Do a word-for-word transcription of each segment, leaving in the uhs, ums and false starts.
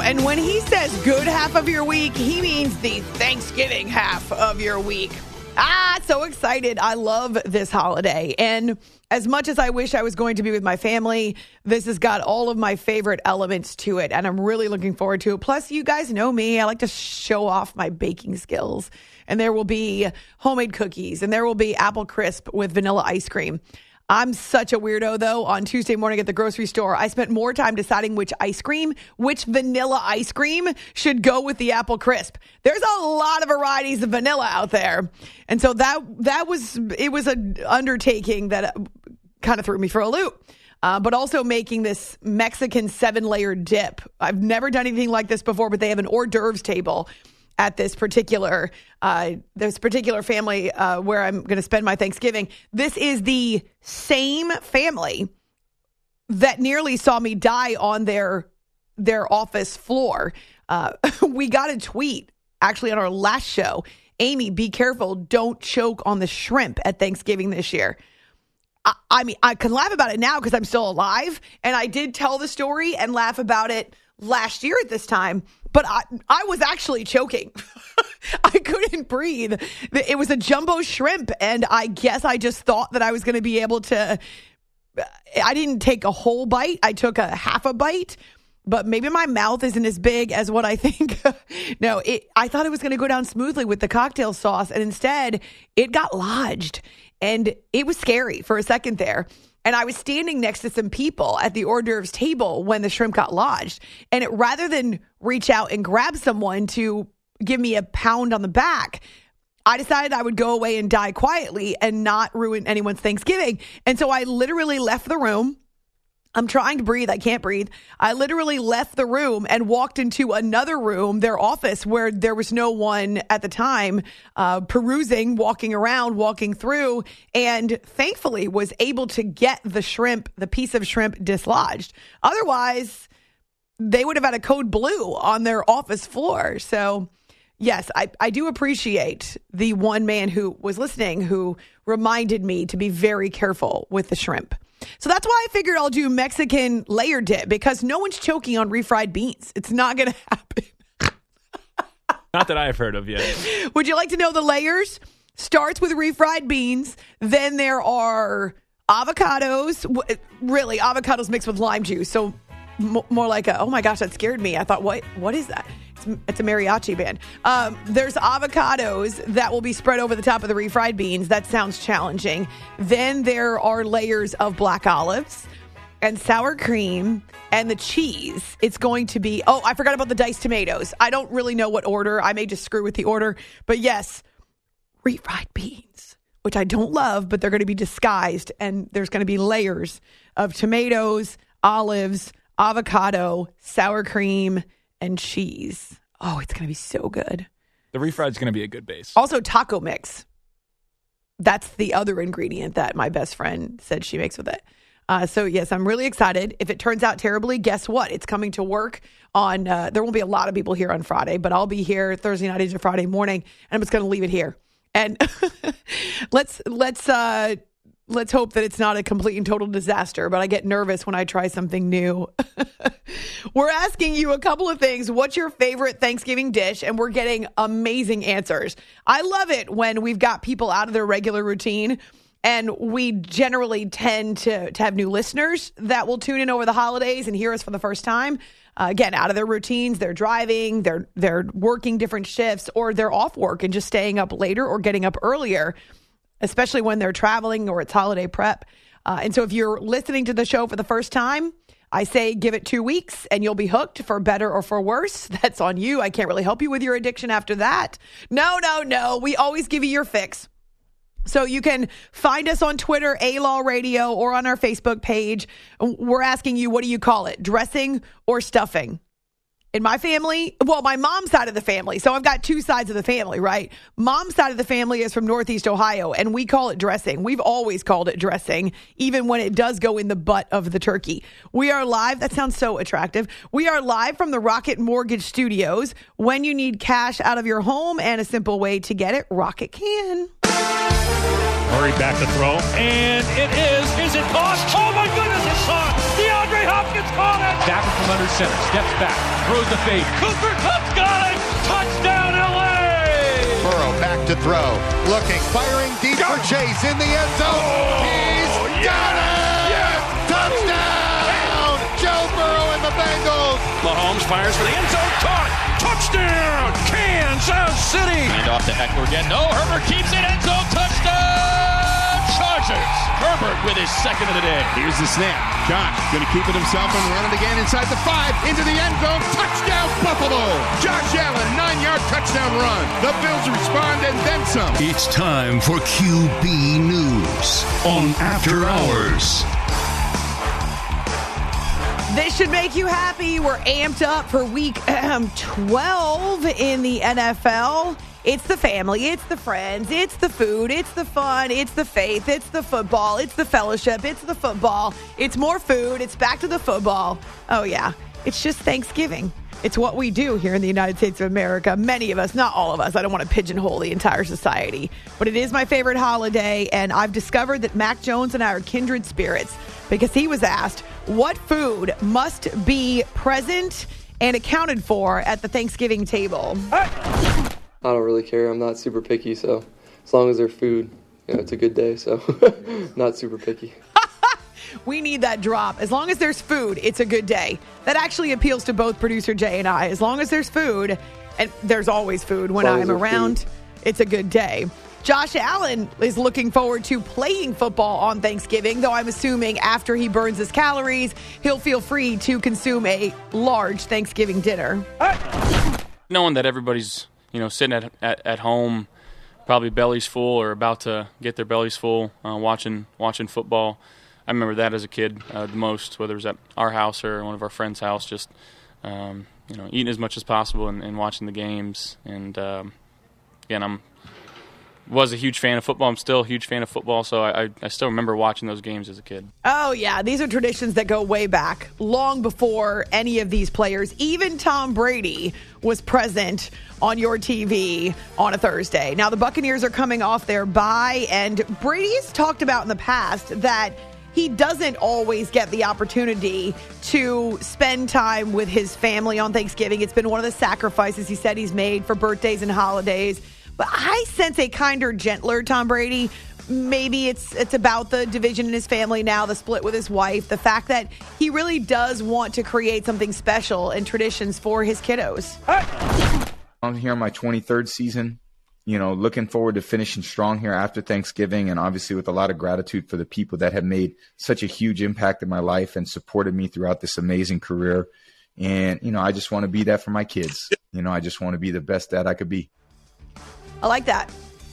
and when he says good half of your week, he means the Thanksgiving half of your week. Ah, so excited. I love this holiday. And as much as I wish I was going to be with my family, this has got all of my favorite elements to it. And I'm really looking forward to it. Plus, you guys know me. I like to show off my baking skills. And there will be homemade cookies. And there will be apple crisp with vanilla ice cream. I'm such a weirdo, though. On Tuesday morning at the grocery store, I spent more time deciding which ice cream, which vanilla ice cream should go with the apple crisp. There's a lot of varieties of vanilla out there. And so that that was, it was an undertaking that kind of threw me for a loop. Uh, but also making this Mexican seven-layer dip. I've never done anything like this before, but they have an hors d'oeuvres table at this particular uh, this particular family uh, where I'm going to spend my Thanksgiving. This is the same family that nearly saw me die on their their office floor. Uh, we got a tweet actually on our last show. Amy, be careful. Don't choke on the shrimp at Thanksgiving this year. I, I mean, I can laugh about it now because I'm still alive. And I did tell the story and laugh about it last year at this time. But I, I was actually choking. I couldn't breathe. It was a jumbo shrimp. And I guess I just thought that I was going to be able to. I didn't take a whole bite. I took a half a bite. But maybe my mouth isn't as big as what I think. No, it, I thought it was going to go down smoothly with the cocktail sauce. And instead, it got lodged. And it was scary for a second there. And I was standing next to some people at the hors d'oeuvres table when the shrimp got lodged. And it, rather than reach out and grab someone to give me a pound on the back, I decided I would go away and die quietly and not ruin anyone's Thanksgiving. And so I literally left the room. I'm trying to breathe. I can't breathe. I literally left the room and walked into another room, their office, where there was no one at the time uh, perusing, walking around, walking through, and thankfully was able to get the shrimp, the piece of shrimp dislodged. Otherwise, they would have had a code blue on their office floor. So, yes, I, I do appreciate the one man who was listening who reminded me to be very careful with the shrimp. So that's why I figured I'll do Mexican layer dip, because no one's choking on refried beans. It's not going to happen. Not that I've heard of yet. Would you like to know the layers? Starts with refried beans. Then there are avocados. Really, avocados mixed with lime juice. So more like a, oh my gosh, that scared me. I thought, what? What is that? It's, it's a mariachi band. Um, there's avocados that will be spread over the top of the refried beans. That sounds challenging. Then there are layers of black olives and sour cream and the cheese. It's going to be, oh, I forgot about the diced tomatoes. I don't really know what order. I may just screw with the order. But yes, refried beans, which I don't love, but they're going to be disguised. And there's going to be layers of tomatoes, olives, avocado, sour cream, and cheese. Oh, it's going to be so good. The refried is going to be a good base. Also, taco mix. That's the other ingredient that my best friend said she makes with it. Uh, so, yes, I'm really excited. If it turns out terribly, guess what? It's coming to work on, uh, there won't be a lot of people here on Friday, but I'll be here Thursday night into Friday morning, and I'm just going to leave it here. And let's, let's, uh, Let's hope that it's not a complete and total disaster, but I get nervous when I try something new. We're asking you a couple of things. What's your favorite Thanksgiving dish? And we're getting amazing answers. I love it when we've got people out of their regular routine, and we generally tend to, to have new listeners that will tune in over the holidays and hear us for the first time. Uh, again, out of their routines, they're driving, they're they're working different shifts, or they're off work and just staying up later or getting up earlier, especially when they're traveling or it's holiday prep. Uh, and so if you're listening to the show for the first time, I say give it two weeks and you'll be hooked, for better or for worse. That's on you. I can't really help you with your addiction after that. No, no, no. We always give you your fix. So you can find us on Twitter, A-Law Radio, or on our Facebook page. We're asking you, what do you call it? Dressing or stuffing? In my family, well, my mom's side of the family, so I've got two sides of the family, right? Mom's side of the family is from Northeast Ohio, and we call it dressing. We've always called it dressing, even when it does go in the butt of the turkey. We are live. That sounds so attractive. We are live from the Rocket Mortgage Studios. When you need cash out of your home and a simple way to get it, Rocket can. Murray back to throw, and it is. Is it tossed? Oh, my goodness, it's caught. DeAndre Hopkins caught it. Stafford from under center, steps back, throws the fade. Cooper Kupp's got it. Touchdown, L A. Burrow back to throw, looking, firing deep for Chase in the end zone. Oh, He's yeah. got it. Yeah. Touchdown, Joe Burrow and the Bengals. Mahomes fires for the end zone. Caught. Touchdown, Kansas City. And off to Eckler again. No, Herbert keeps it. End zone. Touchdown, Chargers. Herbert with his second of the day. Here's the snap. Josh going to keep it himself and run it again inside the five, into the end zone. Touchdown, Buffalo. Josh Allen, nine-yard touchdown run. The Bills respond and then some. It's time for Q B News on After Hours. This should make you happy. We're amped up for week twelve in the N F L. It's the family, it's the friends, it's the food, it's the fun, it's the faith, it's the football, it's the fellowship, it's the football, it's more food, it's back to the football. Oh, yeah, it's just Thanksgiving. It's what we do here in the United States of America. Many of us, not all of us. I don't want to pigeonhole the entire society. But it is my favorite holiday, and I've discovered that Mac Jones and I are kindred spirits because he was asked what food must be present and accounted for at the Thanksgiving table. I don't really care. I'm not super picky, so as long as there's food, you know, it's a good day, so not super picky. We need that drop. As long as there's food, it's a good day. That actually appeals to both producer Jay and I. As long as there's food, and there's always food when I'm around, food. It's a good day. Josh Allen is looking forward to playing football on Thanksgiving, though I'm assuming after he burns his calories, he'll feel free to consume a large Thanksgiving dinner. Knowing that everybody's, you know, sitting at, at, at home, probably bellies full or about to get their bellies full, uh, watching watching football. I remember that as a kid uh, the most, whether it was at our house or one of our friends' house, just, um, you know, eating as much as possible and, and watching the games. And, um, again, I'm was a huge fan of football. I'm still a huge fan of football, so I, I still remember watching those games as a kid. Oh, yeah. These are traditions that go way back, long before any of these players. Even Tom Brady was present on your T V on a Thursday. Now, the Buccaneers are coming off their bye, and Brady's talked about in the past that he doesn't always get the opportunity to spend time with his family on Thanksgiving. It's been one of the sacrifices he said he's made for birthdays and holidays. But I sense a kinder, gentler Tom Brady. Maybe it's it's about the division in his family now, the split with his wife, the fact that he really does want to create something special and traditions for his kiddos. I'm here in my twenty-third season, you know, looking forward to finishing strong here after Thanksgiving, and obviously with a lot of gratitude for the people that have made such a huge impact in my life and supported me throughout this amazing career. And, you know, I just want to be that for my kids. You know, I just want to be the best dad I could be. I like that.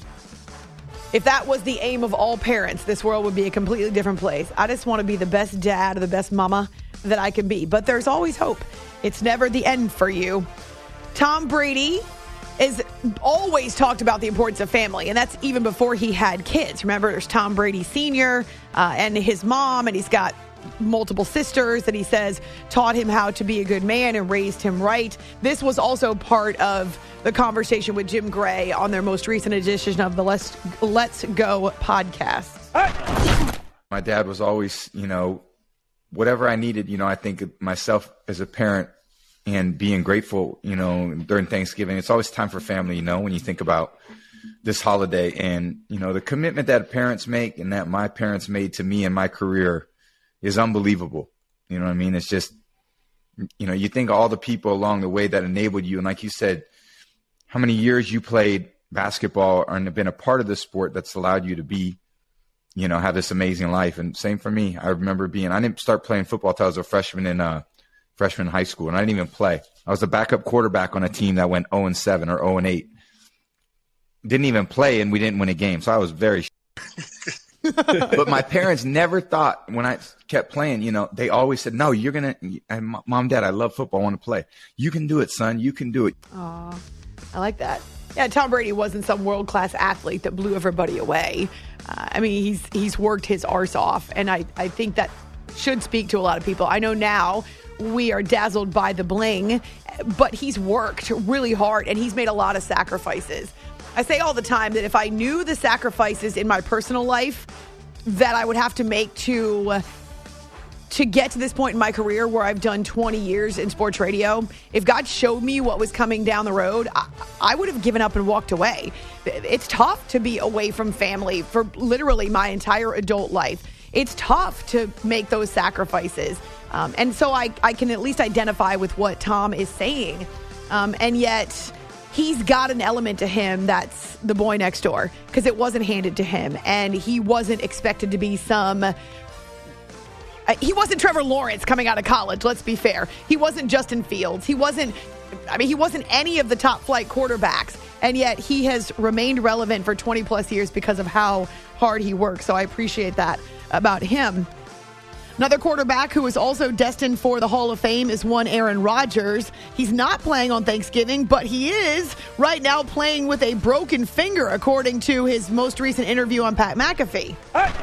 If that was the aim of all parents, this world would be a completely different place. I just want to be the best dad or the best mama that I can be. But there's always hope. It's never the end for you. Tom Brady is always talked about the importance of family, and that's even before he had kids. Remember, there's Tom Brady Senior uh, and his mom, and he's got multiple sisters that he says taught him how to be a good man and raised him right. This was also part of the conversation with Jim Gray on their most recent edition of the Let's Let's Go podcast. My dad was always, you know, whatever I needed, you know, I think of myself as a parent and being grateful, you know, during Thanksgiving. It's always time for family, you know, when you think about this holiday and, you know, the commitment that parents make and that my parents made to me in my career is unbelievable. You know what I mean? It's just, you know, you think of all the people along the way that enabled you. And like you said, how many years you played basketball and have been a part of the sport that's allowed you to be, you know, have this amazing life. And same for me. I remember being, I didn't start playing football until I was a freshman in uh, freshman in high school. And I didn't even play. I was a backup quarterback on a team that went oh and seven or oh and eight. Didn't even play, and we didn't win a game. So I was very But my parents never thought, when I kept playing, you know, they always said, no, you're going to, Mom, Dad, I love football. I want to play. You can do it, son. You can do it. Aw, I like that. Yeah, Tom Brady wasn't some world-class athlete that blew everybody away. Uh, I mean, he's he's worked his arse off, and I, I think that should speak to a lot of people. I know now we are dazzled by the bling, but he's worked really hard, and he's made a lot of sacrifices. I say all the time that if I knew the sacrifices in my personal life that I would have to make to to get to this point in my career where I've done twenty years in sports radio, if God showed me what was coming down the road, I, I would have given up and walked away. It's tough to be away from family for literally my entire adult life. It's tough to make those sacrifices. Um, and so I, I can at least identify with what Tom is saying. Um, and yet he's got an element to him that's the boy next door, because it wasn't handed to him. And he wasn't expected to be some... Uh, he wasn't Trevor Lawrence coming out of college, let's be fair. He wasn't Justin Fields. He wasn't, I mean, he wasn't any of the top flight quarterbacks. And yet he has remained relevant for twenty plus years because of how hard he works. So I appreciate that about him. Another quarterback who is also destined for the Hall of Fame is one Aaron Rodgers. He's not playing on Thanksgiving, but he is right now playing with a broken finger, according to his most recent interview on Pat McAfee.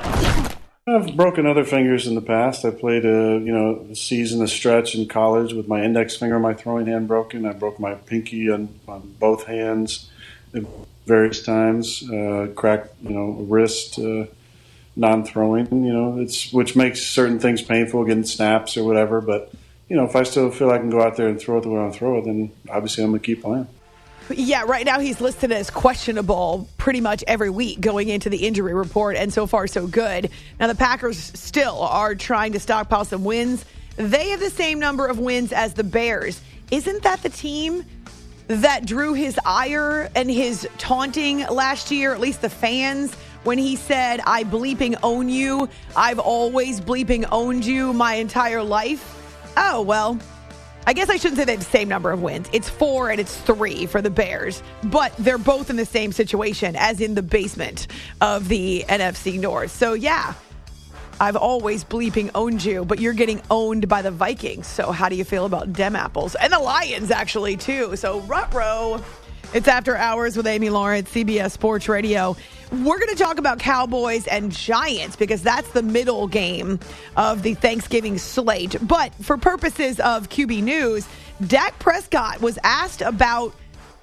I've broken other fingers in the past. I played a you know a season, a stretch in college with my index finger, my throwing hand broken. I broke my pinky on, on both hands at various times. Uh, cracked you know wrist, uh, non-throwing. You know it's which makes certain things painful, getting snaps or whatever. But you know if I still feel I can go out there and throw it the way I want to throw it, then obviously I'm gonna keep playing. Yeah, right now he's listed as questionable pretty much every week going into the injury report, and so far so good. Now the Packers still are trying to stockpile some wins. They have the same number of wins as the Bears. Isn't that the team that drew his ire and his taunting last year, at least the fans, when he said, I bleeping own you. I've always bleeping owned you my entire life. Oh, well. I guess I shouldn't say they have the same number of wins. It's four and it's three for the Bears, but they're both in the same situation as in the basement of the N F C North. So yeah, I've always bleeping owned you, but you're getting owned by the Vikings. So how do you feel about dem apples? And the Lions actually too. So ruh-roh. It's After Hours with Amy Lawrence, C B S Sports Radio. We're going to talk about Cowboys and Giants because that's the middle game of the Thanksgiving slate. But for purposes of Q B News, Dak Prescott was asked about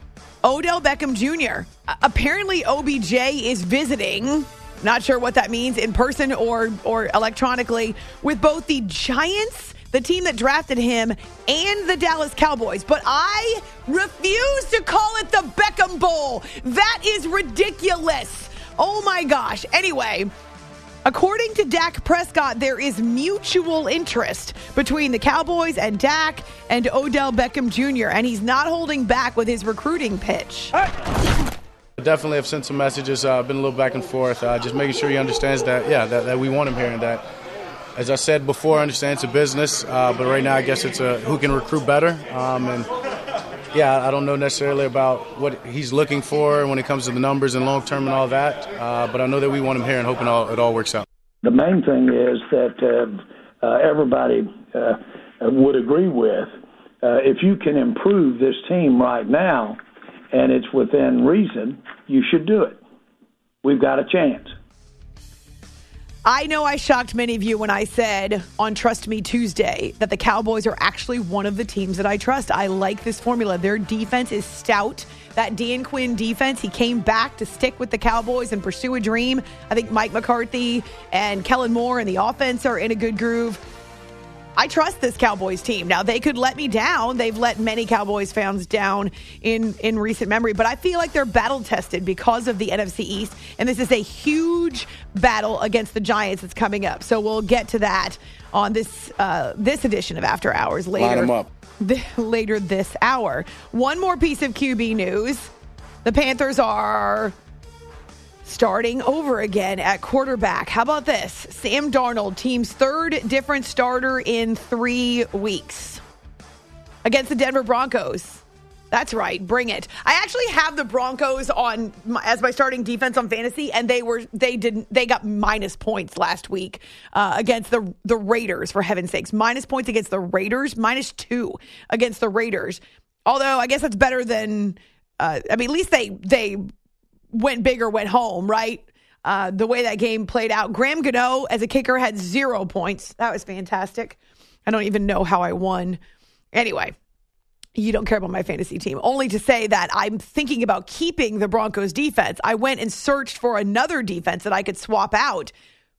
Odell Beckham Junior Apparently, O B J is visiting, not sure what that means, in person or, or electronically, with both the Giants, the team that drafted him, and the Dallas Cowboys. But I refuse to call it the Beckham Bowl. That is ridiculous. Oh, my gosh. Anyway, according to Dak Prescott, there is mutual interest between the Cowboys and Dak and Odell Beckham Junior, and he's not holding back with his recruiting pitch. I definitely have sent some messages. I've uh, been a little back and forth, uh, just making sure he understands that, yeah, that, that we want him here and that. As I said before, I understand it's a business, uh, but right now I guess it's a who can recruit better. Um, and, yeah, I don't know necessarily about what he's looking for when it comes to the numbers and long-term and all that, uh, but I know that we want him here and hoping all, it all works out. The main thing is that uh, uh, everybody uh, would agree with, uh, if you can improve this team right now and it's within reason, you should do it. We've got a chance. I know I shocked many of you when I said on Trust Me Tuesday that the Cowboys are actually one of the teams that I trust. I like this formula. Their defense is stout. That Dan Quinn defense, he came back to stick with the Cowboys and pursue a dream. I think Mike McCarthy and Kellen Moore and the offense are in a good groove. I trust this Cowboys team. Now, they could let me down. They've let many Cowboys fans down in, in recent memory, but I feel like they're battle-tested because of the N F C East, and this is a huge battle against the Giants that's coming up. So we'll get to that on this uh, this edition of After Hours later. Line them up. Th- later this hour. One more piece of Q B news. The Panthers are starting over again at quarterback. How about this? Sam Darnold, team's third different starter in three weeks against the Denver Broncos. That's right. Bring it. I actually have the Broncos on my, as my starting defense on fantasy, and they were they didn't they got minus points last week uh, against the the Raiders. For heaven's sakes, minus points against the Raiders, minus two against the Raiders. Although I guess that's better than uh, I mean, at least they they. went big or went home, right? Uh, the way that game played out. Graham Gano, as a kicker, had zero points. That was fantastic. I don't even know how I won. Anyway, you don't care about my fantasy team. Only to say that I'm thinking about keeping the Broncos defense. I went and searched for another defense that I could swap out.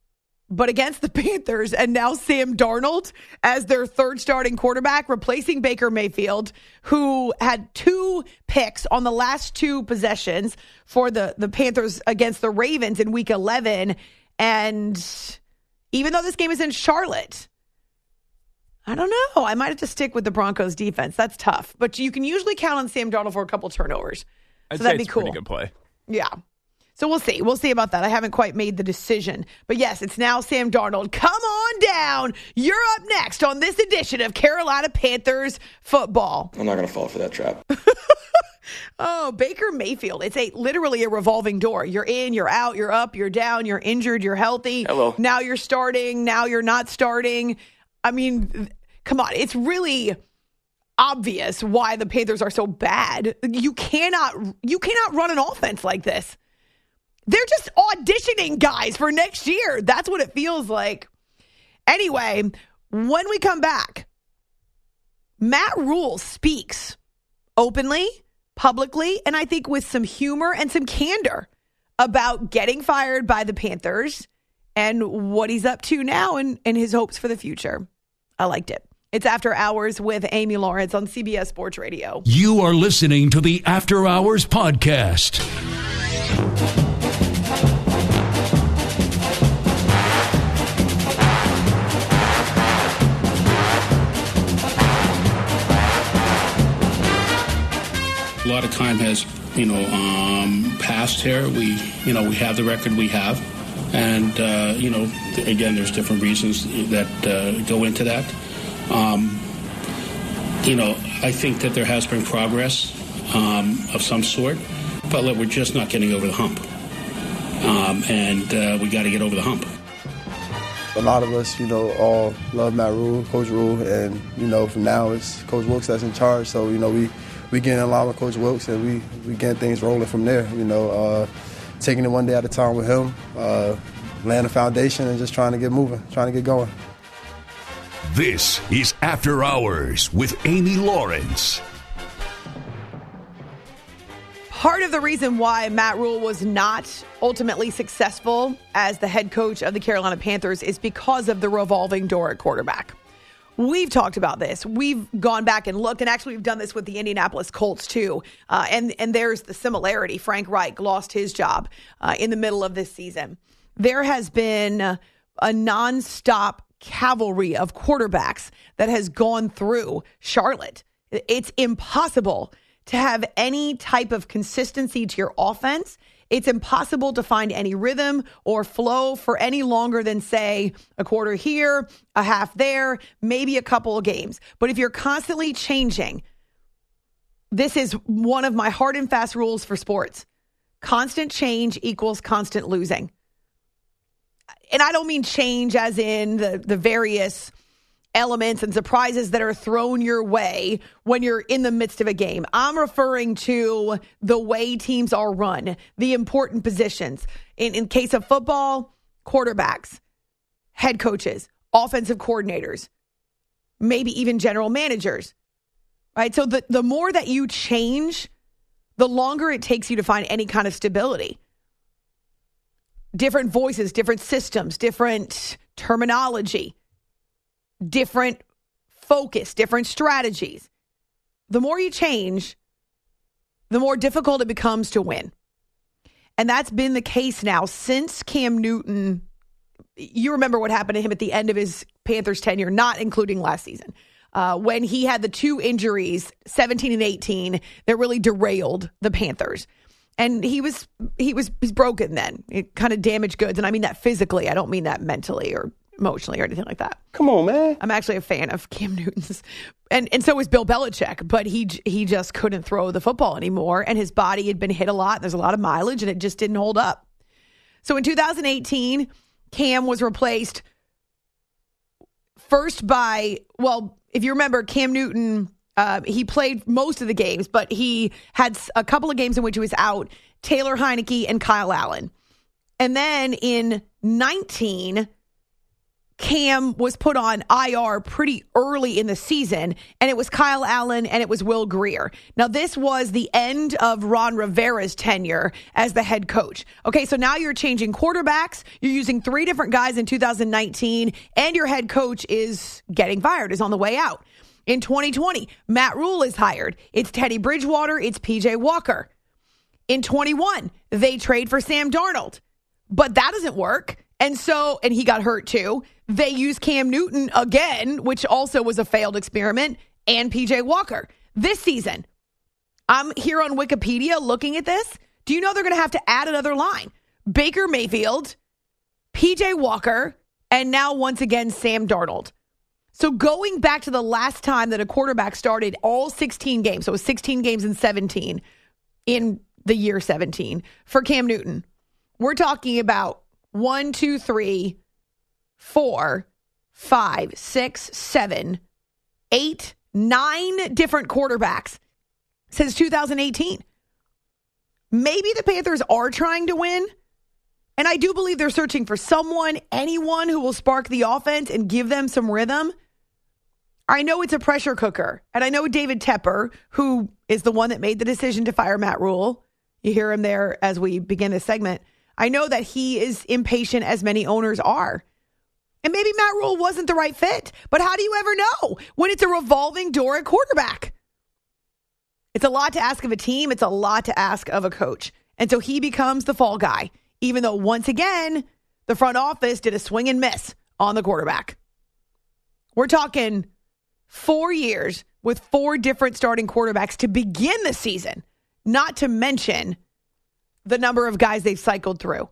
but against the Panthers, and now Sam Darnold as their third starting quarterback, replacing Baker Mayfield, who had two picks on the last two possessions for the, the Panthers against the Ravens in week eleven. And even though this game is in Charlotte, I don't know. I might have to stick with the Broncos defense. That's tough. But you can usually count on Sam Darnold for a couple turnovers. I'd so say that'd it's be cool. a pretty good play. Yeah. So we'll see. We'll see about that. I haven't quite made the decision. But yes, it's now Sam Darnold. Come on down. You're up next on this edition of Carolina Panthers football. I'm not going to fall for that trap. Oh, Baker Mayfield. It's a literally a revolving door. You're in, you're out, you're up, you're down, you're injured, you're healthy. Hello. Now you're starting, now you're not starting. I mean, come on. It's really obvious why the Panthers are so bad. You cannot you cannot run an offense like this. They're just auditioning guys for next year. That's what it feels like. Anyway, when we come back, Matt Rule speaks openly, publicly, and I think with some humor and some candor about getting fired by the Panthers and what he's up to now and, and his hopes for the future. I liked it. It's After Hours with Amy Lawrence on C B S Sports Radio. You are listening to the After Hours podcast. A lot of time has, you know, um, passed here. We, you know, we have the record we have. And, uh, you know, th- again, there's different reasons that uh, go into that. Um, you know, I think that there has been progress um, of some sort, but look, we're just not getting over the hump. Um, and uh, we got to get over the hump. A lot of us, you know, all love Matt Rule, Coach Rule, and, you know, from now it's Coach Wilks that's in charge. So, you know, we, we get in line with Coach Wilks and we, we get things rolling from there, you know, uh, taking it one day at a time with him, uh, laying a foundation and just trying to get moving, trying to get going. This is After Hours with Amy Lawrence. Part of the reason why Matt Rule was not ultimately successful as the head coach of the Carolina Panthers is because of the revolving door at quarterback. We've talked about this. We've gone back and looked, and actually we've done this with the Indianapolis Colts too. Uh, and, and there's the similarity. Frank Reich lost his job uh, in the middle of this season. There has been a nonstop cavalry of quarterbacks that has gone through Charlotte. It's impossible to have any type of consistency to your offense. It's impossible to find any rhythm or flow for any longer than, say, a quarter here, a half there, maybe a couple of games. But if you're constantly changing, this is one of my hard and fast rules for sports. Constant change equals constant losing. And I don't mean change as in the, the various elements and surprises that are thrown your way when you're in the midst of a game. I'm referring to the way teams are run, the important positions. In, in case of football, quarterbacks, head coaches, offensive coordinators, maybe even general managers, right? So the, the more that you change, the longer it takes you to find any kind of stability. Different voices, different systems, different terminology, different focus, different strategies. The more you change, the more difficult it becomes to win. And that's been the case now since Cam Newton. You remember what happened to him at the end of his Panthers tenure, not including last season, uh, when he had the two injuries, seventeen and eighteen, that really derailed the Panthers. And he was he was he's broken then. It kind of damaged goods. And I mean that physically. I don't mean that mentally or emotionally or anything like that. Come on, man. I'm actually a fan of Cam Newton's. And and so is Bill Belichick. But he he just couldn't throw the football anymore. And his body had been hit a lot. There's a lot of mileage. And it just didn't hold up. So in two thousand eighteen, Cam was replaced first by, well, if you remember, Cam Newton... Uh, he played most of the games, but he had a couple of games in which he was out, Taylor Heineke and Kyle Allen. And then in nineteen, Cam was put on I R pretty early in the season, and it was Kyle Allen and it was Will Grier. Now, this was the end of Ron Rivera's tenure as the head coach. Okay, so now you're changing quarterbacks. You're using three different guys in two thousand nineteen, and your head coach is getting fired, is on the way out. In twenty twenty, Matt Rule is hired. It's Teddy Bridgewater. It's P J Walker. In twenty-one, they trade for Sam Darnold, but that doesn't work. And so, and he got hurt too. They use Cam Newton again, which also was a failed experiment, and P J Walker. This season, I'm here on Wikipedia looking at this. Do you know they're going to have to add another line? Baker Mayfield, P J Walker, and now once again, Sam Darnold. So going back to the last time that a quarterback started all sixteen games, so it was sixteen games in seventeen, in the year seventeen, for Cam Newton, we're talking about one, two, three, four, five, six, seven, eight, nine different quarterbacks since two thousand eighteen. Maybe the Panthers are trying to win, and I do believe they're searching for someone, anyone who will spark the offense and give them some rhythm. I know it's a pressure cooker, and I know David Tepper, who is the one that made the decision to fire Matt Rule. You hear him there as we begin this segment. I know that he is impatient, as many owners are. And maybe Matt Rule wasn't the right fit. But how do you ever know when it's a revolving door at quarterback? It's a lot to ask of a team. It's a lot to ask of a coach. And so he becomes the fall guy, even though once again, the front office did a swing and miss on the quarterback. We're talking four years with four different starting quarterbacks to begin the season, not to mention the number of guys they've cycled through.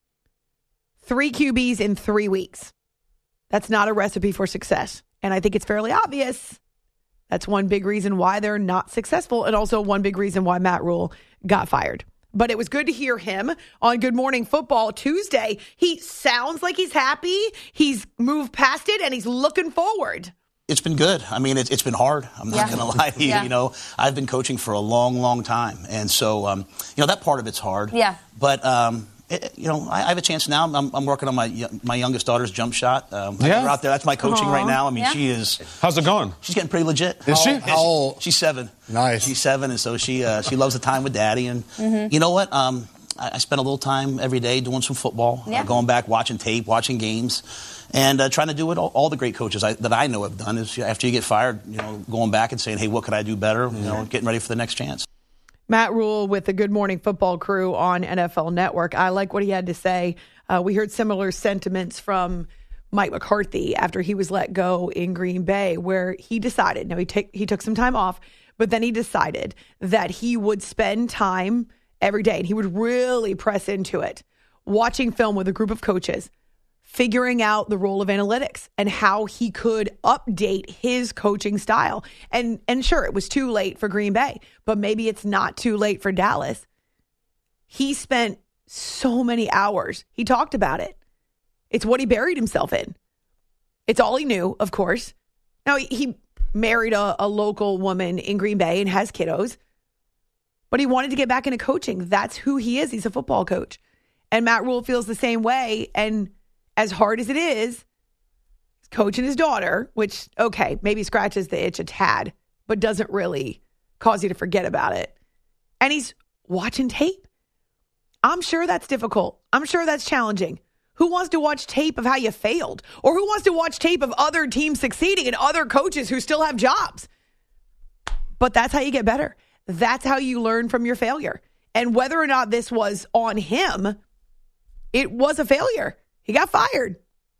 Three Q Bs in three weeks. That's not a recipe for success. And I think it's fairly obvious that's one big reason why they're not successful, and also one big reason why Matt Rule got fired. But it was good to hear him on Good Morning Football Tuesday. He sounds like he's happy. He's moved past it, and he's looking forward. It's been good. I mean, it's, it's been hard. I'm not Yeah. going to lie to you. Yeah. You know, I've been coaching for a long, long time. And so, um, you know, that part of it's hard. Yeah. But, um, it, you know, I, I have a chance now. I'm, I'm working on my my youngest daughter's jump shot. Um, Yeah. We're out there. That's my coaching Aww. right now. I mean, Yeah. she is. How's it going? She's getting pretty legit. Is she? Yeah, How old? She's seven. Nice. She's seven, and so she uh, she loves the time with Daddy. And Mhm. you know what? Um, I, I spend a little time every day doing some football, Yeah. uh, going back, watching tape, watching games. And uh, trying to do what all, all the great coaches I, that I know have done is after you get fired, you know, going back and saying, hey, what could I do better? You know, getting ready for the next chance. Matt Rule with the Good Morning Football crew on N F L Network. I like what he had to say. Uh, we heard similar sentiments from Mike McCarthy after he was let go in Green Bay, where he decided, now he, take, he took some time off, but then he decided that he would spend time every day, and he would really press into it, watching film with a group of coaches, figuring out the role of analytics and how he could update his coaching style. And and sure, it was too late for Green Bay, but maybe it's not too late for Dallas. He spent so many hours. He talked about it. It's what he buried himself in. It's all he knew, of course. Now, he, he married a, a local woman in Green Bay and has kiddos, but he wanted to get back into coaching. That's who he is. He's a football coach. And Matt Rule feels the same way. And as hard as it is, he's coaching his daughter, which, okay, maybe scratches the itch a tad, but doesn't really cause you to forget about it. And he's watching tape. I'm sure that's difficult. I'm sure that's challenging. Who wants to watch tape of how you failed? Or who wants to watch tape of other teams succeeding and other coaches who still have jobs? But that's how you get better. That's how you learn from your failure. And whether or not this was on him, it was a failure. He got fired.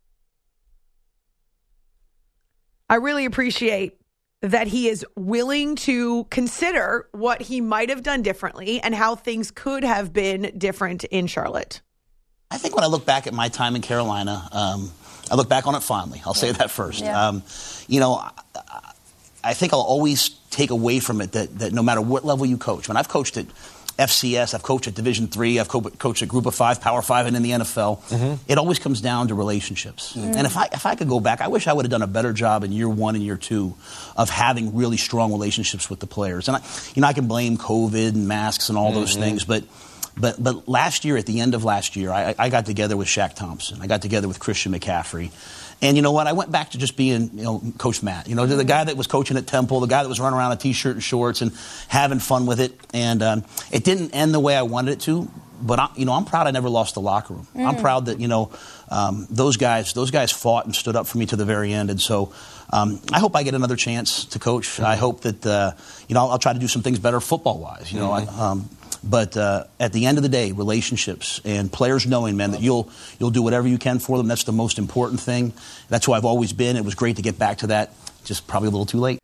I really appreciate that he is willing to consider what he might have done differently and how things could have been different in Charlotte. I think when I look back at my time in Carolina, um, I look back on it fondly. I'll say that first. Yeah. Um, you know, I, I think I'll always take away from it that, that no matter what level you coach, when I've coached at F C S, I've coached at Division three, I've co- coached at Group of Five, Power Five, and in the N F L. Mm-hmm. It always comes down to relationships. Mm-hmm. And if I if I could go back, I wish I would have done a better job in year one and year two of having really strong relationships with the players. And I, you know, I can blame COVID and masks and all mm-hmm. those things, but but but last year, at the end of last year, I, I got together with Shaq Thompson, I got together with Christian McCaffrey, And you know what? I went back to just being, you know, Coach Matt. You know, the guy that was coaching at Temple, the guy that was running around in a T-shirt and shorts and having fun with it. And um, it didn't end the way I wanted it to. But, I, you know, I'm proud I never lost the locker room. Mm. I'm proud that, you know, um, those guys those guys fought and stood up for me to the very end. And so um, I hope I get another chance to coach. Mm-hmm. I hope that, uh, you know, I'll, I'll try to do some things better football-wise. You know, mm-hmm. I, um, but uh, at the end of the day, relationships and players knowing, man, that you'll you'll do whatever you can for them. That's the most important thing. That's who I've always been. It was great to get back to that. Just probably a little too late.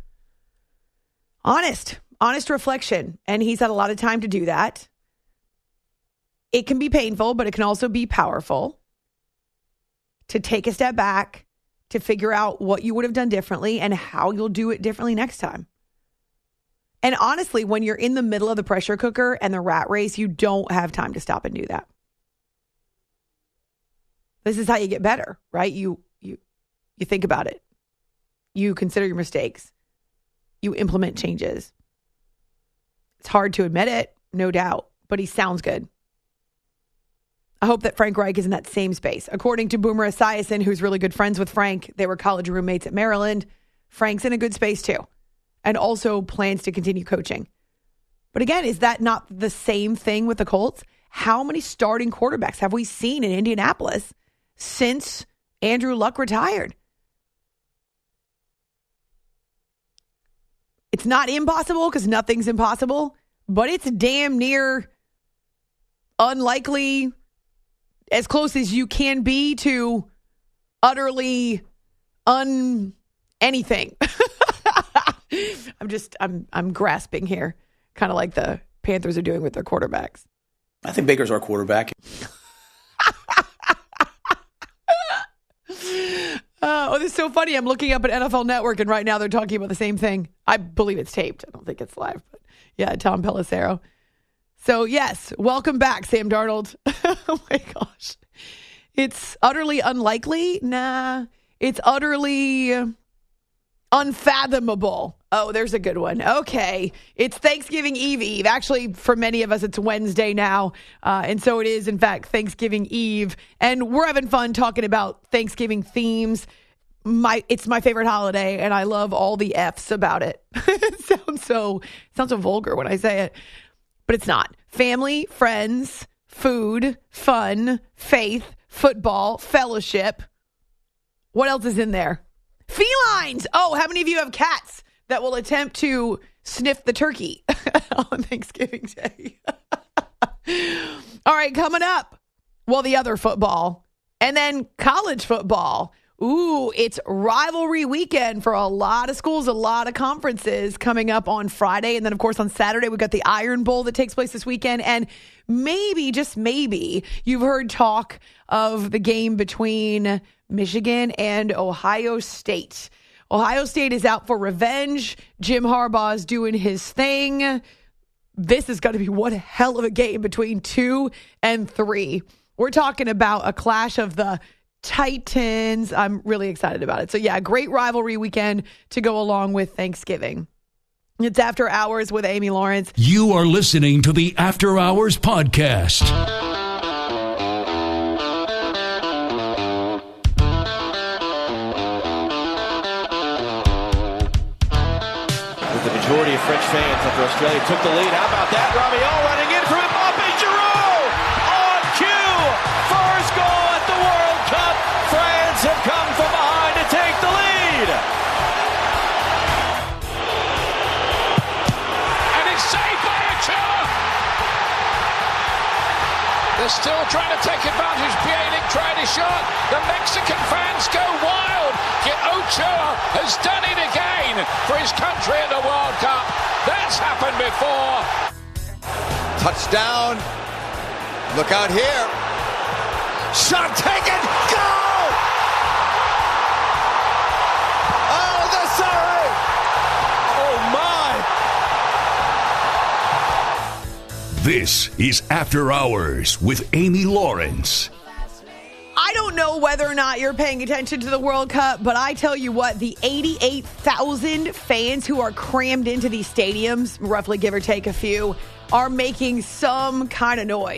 Honest. Honest reflection. And he's had a lot of time to do that. It can be painful, but it can also be powerful to take a step back, to figure out what you would have done differently and how you'll do it differently next time. And honestly, when you're in the middle of the pressure cooker and the rat race, you don't have time to stop and do that. This is how you get better, right? You you you think about it. You consider your mistakes. You implement changes. It's hard to admit it, no doubt, but he sounds good. I hope that Frank Reich is in that same space. According to Boomer Esiason, who's really good friends with Frank, they were college roommates at Maryland. Frank's in a good space too, and also plans to continue coaching. But again, is that not the same thing with the Colts? How many starting quarterbacks have we seen in Indianapolis since Andrew Luck retired? It's not impossible because nothing's impossible, but it's damn near unlikely, as close as you can be to utterly un anything. I'm just, I'm, I'm grasping here, kind of like the Panthers are doing with their quarterbacks. I think Baker's our quarterback. Uh, oh, this is so funny. I'm looking up at N F L Network, and right now they're talking about the same thing. I believe it's taped. I don't think it's live. But yeah, Tom Pelissero. So, yes, welcome back, Sam Darnold. Oh, my gosh. It's utterly unlikely. Nah, it's utterly unfathomable. Oh, there's a good one. Okay. It's Thanksgiving Eve Eve. Actually, for many of us, it's Wednesday now. Uh, and so it is, in fact, Thanksgiving Eve. And we're having fun talking about Thanksgiving themes. My, it's my favorite holiday, and I love all the F's about it. It sounds so, it sounds so vulgar when I say it. But it's not. Family, friends, food, fun, faith, football, fellowship. What else is in there? Felines. Oh, how many of you have cats that will attempt to sniff the turkey on Thanksgiving Day? All right, coming up. Well, the other football. And then college football. Ooh, it's rivalry weekend for a lot of schools, a lot of conferences coming up on Friday. And then, of course, on Saturday, we've got the Iron Bowl that takes place this weekend. And maybe, just maybe, you've heard talk of the game between Michigan and Ohio State. Ohio State is out for revenge. Jim Harbaugh's doing his thing. This is going to be one hell of a game between two and three. We're talking about a clash of the Titans. I'm really excited about it. So yeah, great rivalry weekend to go along with Thanksgiving. It's After Hours with Amy Lawrence. You are listening to the After Hours podcast. With the majority of French fans after Australia took the lead. How about that? Rabiot running in for Mbappé. Giroud on cue. First goal at the World Cup. France have come from behind to take the lead. And it's saved by Ochoa. They're still trying to take advantage. Bielik tried his shot. The Mexican fans go wild. Ochoa has done it again for his country at the World Cup. That's happened before. Touchdown. Look out here. Shot taken. Goal! Oh, the sorry. Oh, my. This is After Hours with Amy Lawrence. I don't know whether or not you're paying attention to the World Cup, but I tell you what, the eighty-eight thousand fans who are crammed into these stadiums, roughly give or take a few, are making some kind of noise.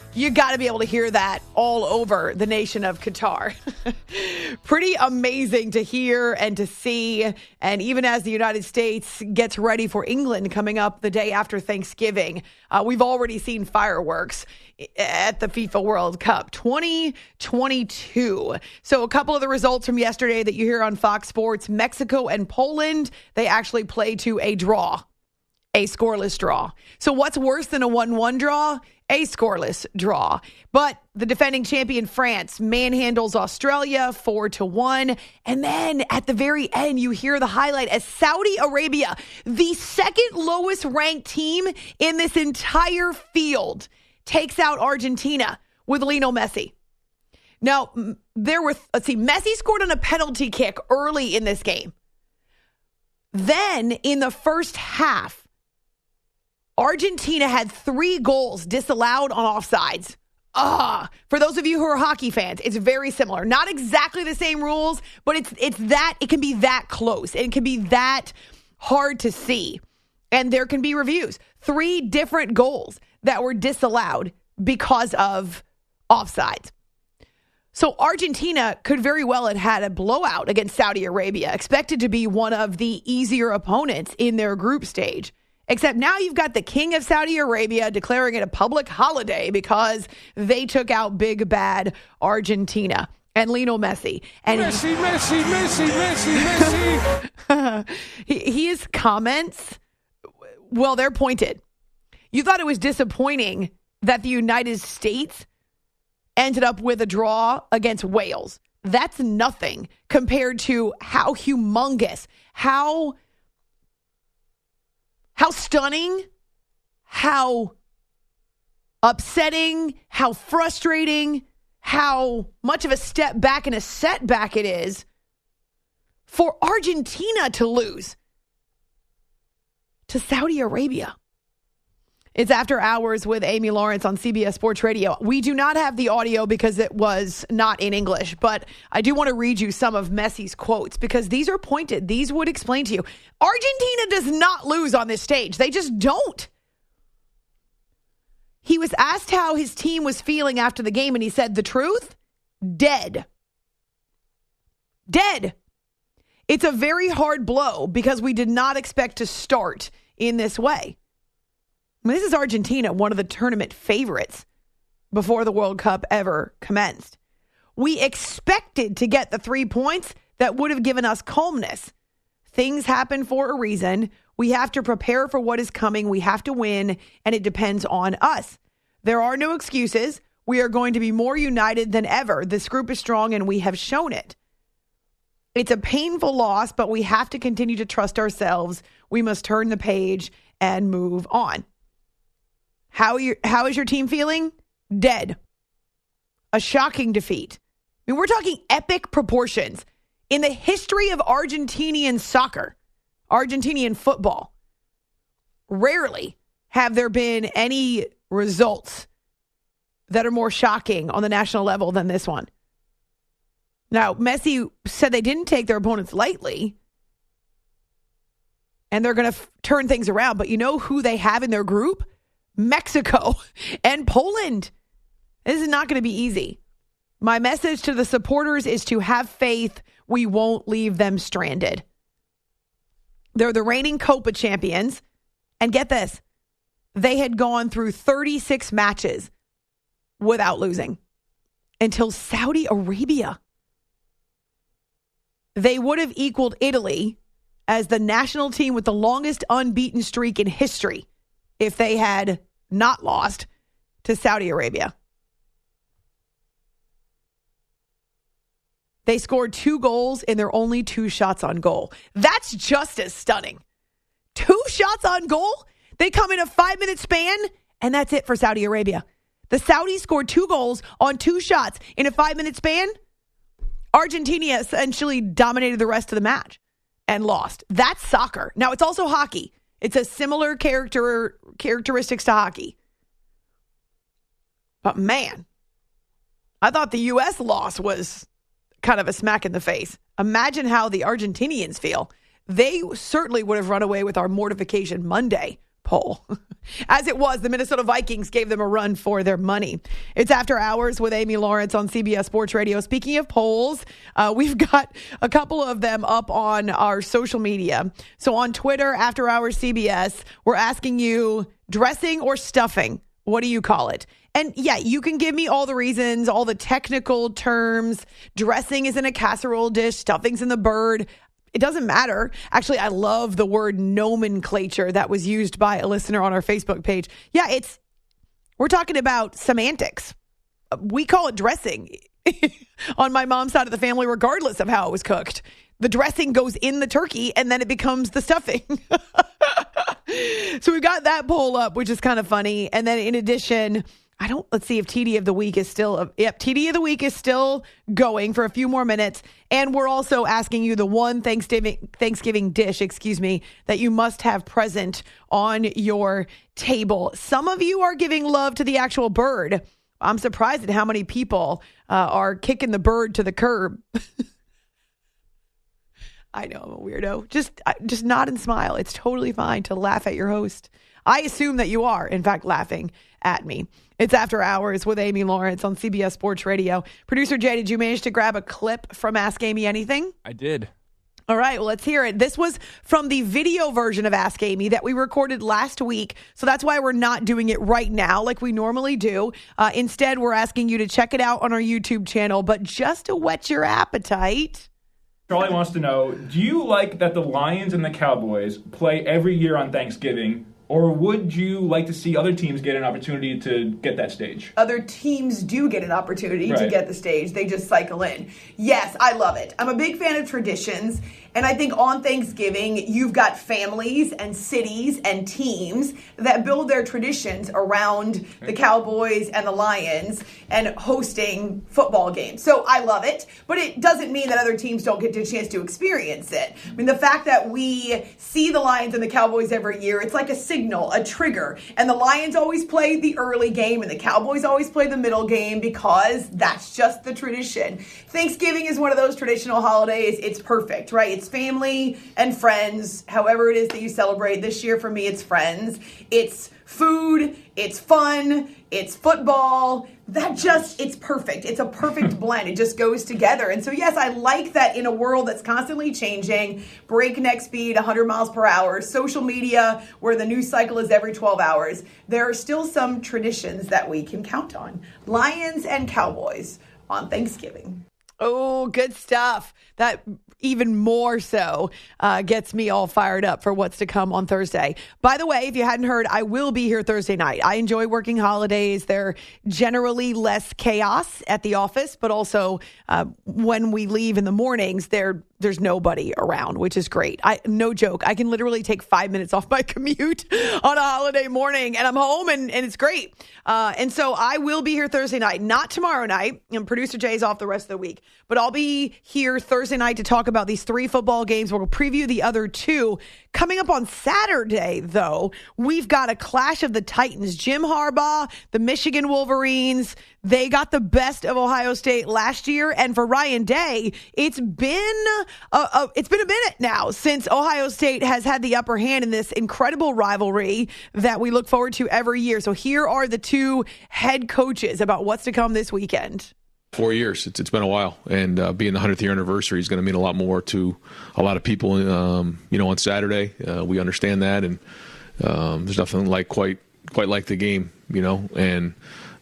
You got to be able to hear that all over the nation of Qatar. Pretty amazing to hear and to see. And even as the United States gets ready for England coming up the day after Thanksgiving, uh, we've already seen fireworks at the FIFA World Cup twenty twenty-two. So a couple of the results from yesterday that you hear on Fox Sports, Mexico and Poland, they actually play to a draw, a scoreless draw. So what's worse than a one one draw? A scoreless draw. But the defending champion France manhandles Australia four to one. And then at the very end, you hear the highlight as Saudi Arabia, the second lowest ranked team in this entire field, takes out Argentina with Lionel Messi. Now, there were, let's see, Messi scored on a penalty kick early in this game. Then in the first half, Argentina had three goals disallowed on offsides. Ah, for those of you who are hockey fans, it's very similar. Not exactly the same rules, but it's it's that it can be that close. It can be that hard to see. And there can be reviews. Three different goals that were disallowed because of offsides. So Argentina could very well have had a blowout against Saudi Arabia, expected to be one of the easier opponents in their group stage. Except now you've got the king of Saudi Arabia declaring it a public holiday because they took out big bad Argentina and Lionel Messi. And Messi, Messi, Messi, Messi, Messi. His comments, well, they're pointed. You thought it was disappointing that the United States ended up with a draw against Wales. That's nothing compared to how humongous, how... How stunning, how upsetting, how frustrating, how much of a step back and a setback it is for Argentina to lose to Saudi Arabia. It's After Hours with Amy Lawrence on C B S Sports Radio. We do not have the audio because it was not in English, but I do want to read you some of Messi's quotes because these are pointed. These would explain to you. Argentina does not lose on this stage. They just don't. He was asked how his team was feeling after the game, and he said, the truth? Dead. Dead. It's a very hard blow because we did not expect to start in this way. This is Argentina, one of the tournament favorites before the World Cup ever commenced. We expected to get the three points that would have given us calmness. Things happen for a reason. We have to prepare for what is coming. We have to win, and it depends on us. There are no excuses. We are going to be more united than ever. This group is strong, and we have shown it. It's a painful loss, but we have to continue to trust ourselves. We must turn the page and move on. How you, how is your team feeling? Dead. A shocking defeat. I mean, we're talking epic proportions. In the history of Argentinian soccer, Argentinian football, rarely have there been any results that are more shocking on the national level than this one. Now, Messi said they didn't take their opponents lightly, and they're going to f- turn things around. But you know who they have in their group? Mexico and Poland. This is not going to be easy. My message to the supporters is to have faith. We won't leave them stranded. They're the reigning Copa champions. And get this, they had gone through thirty-six matches without losing until Saudi Arabia. They would have equaled Italy as the national team with the longest unbeaten streak in history if they had not lost to Saudi Arabia. They scored two goals in their only two shots on goal. That's just as stunning. Two shots on goal? They come in a five-minute span, and that's it for Saudi Arabia. The Saudis scored two goals on two shots in a five-minute span. Argentina essentially dominated the rest of the match and lost. That's soccer. Now, it's also hockey. It's a similar character characteristics to hockey. But man, I thought the U S loss was kind of a smack in the face. Imagine how the Argentinians feel. They certainly would have run away with our mortification Monday poll. As it was, the Minnesota Vikings gave them a run for their money. It's After Hours with Amy Lawrence on C B S Sports Radio. Speaking of polls, uh, we've got a couple of them up on our social media. So on Twitter, After Hours C B S, we're asking you, dressing or stuffing? What do you call it? And yeah, you can give me all the reasons, all the technical terms. Dressing is in a casserole dish, stuffing's in the bird. It doesn't matter. Actually, I love the word nomenclature that was used by a listener on our Facebook page. Yeah, it's, we're talking about semantics. We call it dressing on my mom's side of the family, regardless of how it was cooked. The dressing goes in the turkey and then it becomes the stuffing. So we've got that poll up, which is kind of funny. And then in addition, I don't, let's see if T D of the week is still, yep, T D of the week is still going for a few more minutes. And we're also asking you the one Thanksgiving Thanksgiving dish, excuse me, that you must have present on your table. Some of you are giving love to the actual bird. I'm surprised at how many people uh, are kicking the bird to the curb. I know I'm a weirdo. Just, just nod and smile. It's totally fine to laugh at your host. I assume that you are, in fact, laughing at me. It's After Hours with Amy Lawrence on C B S Sports Radio. Producer Jay, did you manage to grab a clip from Ask Amy Anything? I did. All right, well, let's hear it. This was from the video version of Ask Amy that we recorded last week. So that's why we're not doing it right now like we normally do. Uh, instead, we're asking you to check it out on our YouTube channel. But just to whet your appetite, Charlie wants to know, do you like that the Lions and the Cowboys play every year on Thanksgiving? Or would you like to see other teams get an opportunity to get that stage? Other teams do get an opportunity right. to get the stage. They just cycle in. Yes, I love it. I'm a big fan of traditions. And I think on Thanksgiving, you've got families and cities and teams that build their traditions around the Cowboys and the Lions and hosting football games. So I love it, but it doesn't mean that other teams don't get a chance to experience it. I mean, the fact that we see the Lions and the Cowboys every year, it's like a signal, a trigger. And the Lions always play the early game and the Cowboys always play the middle game because that's just the tradition. Thanksgiving is one of those traditional holidays. It's perfect, right? It's family and friends, however it is that you celebrate. This year for me, it's friends. It's food. It's fun. It's football. That just, it's perfect. It's a perfect blend. It just goes together. And so, yes, I like that in a world that's constantly changing, breakneck speed, one hundred miles per hour, social media, where the news cycle is every twelve hours, there are still some traditions that we can count on. Lions and Cowboys on Thanksgiving. Oh, good stuff. That even more so uh, gets me all fired up for what's to come on Thursday. By the way, if you hadn't heard, I will be here Thursday night. I enjoy working holidays. They're generally less chaos at the office, but also uh, when we leave in the mornings, there there's nobody around, which is great. I no joke. I can literally take five minutes off my commute on a holiday morning, and I'm home, and, and it's great. Uh, and so I will be here Thursday night, not tomorrow night. And producer Jay's off the rest of the week, but I'll be here Thursday night to talk about these three football games. We'll preview the other two. Coming up on Saturday, though, we've got a clash of the Titans. Jim Harbaugh, the Michigan Wolverines, they got the best of Ohio State last year. And for Ryan Day, it's been a, a, it's been a minute now since Ohio State has had the upper hand in this incredible rivalry that we look forward to every year. So here are the two head coaches about what's to come this weekend. Four years. It's, it's been a while. And uh, being the hundredth year anniversary is going to mean a lot more to a lot of people, um, you know, on Saturday. Uh, we understand that. And um, there's nothing like quite quite like the game, you know, and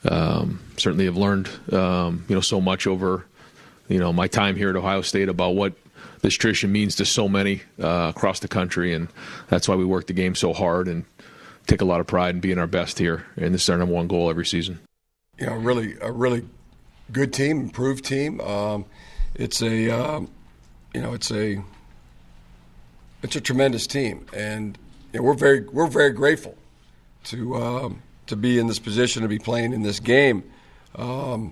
um, certainly have learned, um, you know, so much over, you know, my time here at Ohio State about what this tradition means to so many uh, across the country. And that's why we work the game so hard and take a lot of pride in being our best here. And this is our number one goal every season. You know, really, a really good team, improved team. Um, it's a, um, you know, it's a, it's a tremendous team, and you know, we're very, we're very grateful to um, to be in this position, to be playing in this game. Um,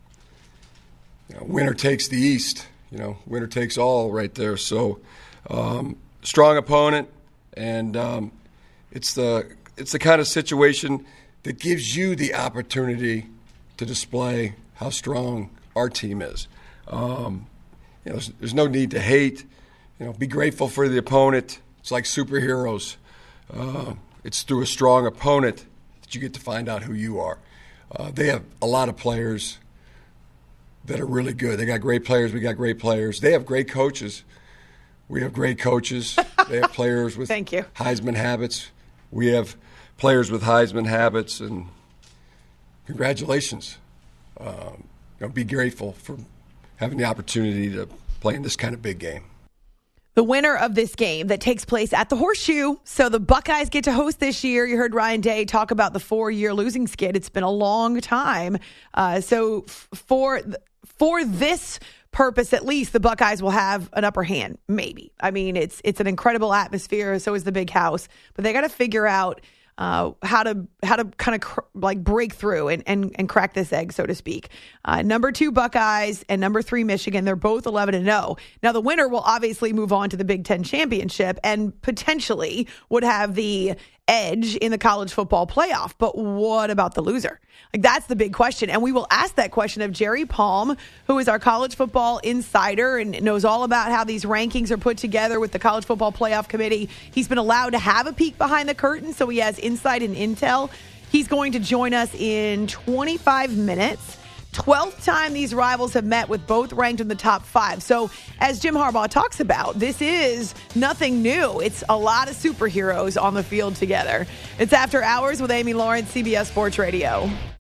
you know, winner takes the East. You know, winner takes all right there. So, um, strong opponent, and um, it's the it's the kind of situation that gives you the opportunity to display how strong our team is. Um, you know, there's, there's no need to hate. You know, be grateful for the opponent. It's like superheroes. Uh, it's through a strong opponent that you get to find out who you are. Uh, they have a lot of players that are really good. They got great players. We got great players. They have great coaches. We have great coaches. They have players with Thank you. Heisman habits. We have players with Heisman habits, and congratulations. Um, you know, be grateful for having the opportunity to play in this kind of big game. The winner of this game that takes place at the Horseshoe. So the Buckeyes get to host this year. You heard Ryan Day talk about the four-year losing skid. It's been a long time. Uh, so f- for th- for this purpose, at least, the Buckeyes will have an upper hand. Maybe. I mean, it's it's an incredible atmosphere. So is the Big House. But they got to figure out Uh, how to how to kind of cr- like break through and, and, and crack this egg, so to speak. Uh, number two Buckeyes and number three Michigan. They're both eleven and oh. Now the winner will obviously move on to the Big Ten championship and potentially would have the edge in the college football playoff. But what about the loser? Like, that's the big question. And we will ask that question of Jerry Palm, who is our college football insider and knows all about how these rankings are put together with the college football playoff committee. He's been allowed to have a peek behind the curtain, so he has insight and intel. He's going to join us in twenty-five minutes. twelfth time these rivals have met, with both ranked in the top five. So as Jim Harbaugh talks about, this is nothing new. It's a lot of superheroes on the field together. It's After Hours with Amy Lawrence, C B S Sports Radio.